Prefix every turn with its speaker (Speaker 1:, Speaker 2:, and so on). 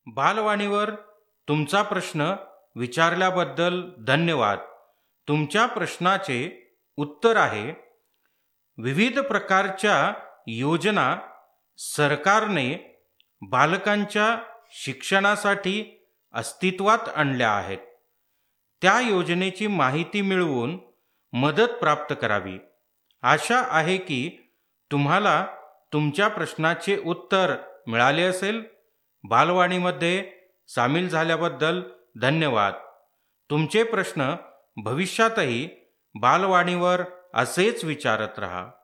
Speaker 1: बालवाणीवर तुमचा प्रश्न विचारल्याबद्दल धन्यवाद. तुमच्या प्रश्नाचे उत्तर आहे, विविध प्रकारच्या योजना सरकारने बालकांच्या शिक्षणासाठी अस्तित्वात आणल्या आहेत. त्या योजनेची माहिती मिळवून मदत प्राप्त करावी. आशा आहे की तुम्हाला तुमच्या प्रश्नाचे उत्तर मिळाले असेल. बालवाणीमध्ये सामील झाल्याबद्दल धन्यवाद. तुमचे प्रश्न भविष्यातही बालवाणीवर असेच विचारत रहा.